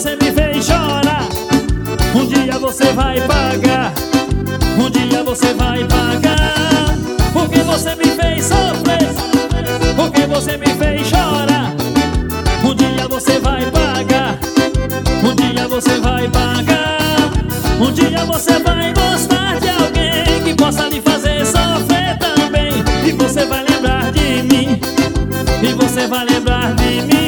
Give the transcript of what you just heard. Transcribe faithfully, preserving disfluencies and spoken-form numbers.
você me fez chorar. Um dia você vai pagar, um dia você vai pagar. Porque você me fez sofrer, porque você me fez chorar. Um dia você vai pagar, um dia você vai pagar. Um dia você vai gostar de alguém que possa lhe fazer sofrer também. E você vai lembrar de mim, e você vai lembrar de mim.